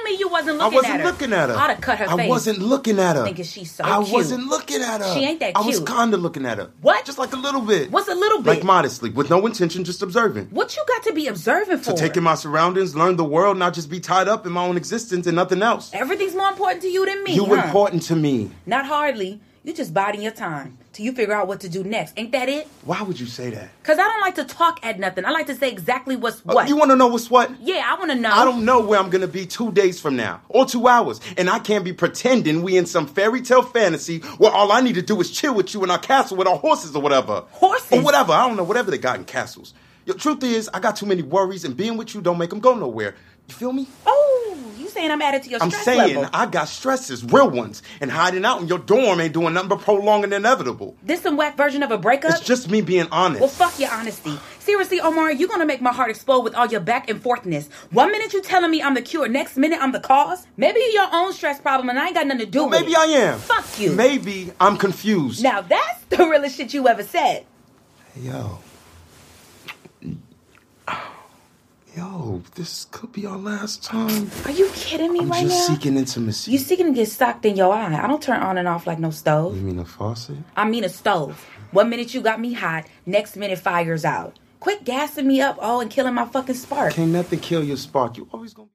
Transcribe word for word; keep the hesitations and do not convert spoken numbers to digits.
me you wasn't looking I wasn't at her. looking at her. I'd have cut her I face. I wasn't looking at her. Thinking she's so I cute. wasn't looking at her. She ain't that I was cute. kind of looking at her. What? Just like a little bit. What's a little bit? Like modestly, with no intention, just observing. What you got to be observing for? To take in my surroundings, learn the world, not just be tied up in my own existence and nothing else. Everything's more important to you than me, You huh? important to me. Not hardly. You just biding your time till you figure out what to do next. Ain't that it? Why would you say that? Because I don't like to talk at nothing. I like to say exactly what's Uh, what. you want to know what's what? Yeah, I want to know. I don't know where I'm going to be two days from now or two hours. And I can't be pretending we in some fairy tale fantasy where all I need to do is chill with you in our castle with our horses or whatever. Horses? Or whatever. I don't know. Whatever they got in castles. The truth is, I got too many worries and being with you don't make them go nowhere. You feel me? Oh, you saying I'm added to your I'm stress saying level. I got stresses, real ones. And hiding out in your dorm ain't doing nothing but prolonging the inevitable. This some whack version of a breakup? It's just me being honest. Well, fuck your honesty. Seriously, Omar, you're going to make my heart explode with all your back and forthness. One minute you telling me I'm the cure, next minute I'm the cause. Maybe you're your own stress problem and I ain't got nothing to do well, with maybe it. I am. Fuck you. Maybe I'm confused. Now that's the realest shit you ever said. Yo. Yo, this could be our last time. Are you kidding me I'm right just now? seeking intimacy. You seeking to get socked in your eye. I don't turn on and off like no stove. You mean a faucet? I mean a stove. One minute you got me hot, next minute fire's out. Quit gassing me up, oh, and killing my fucking spark. Can't nothing kill your spark. You always gonna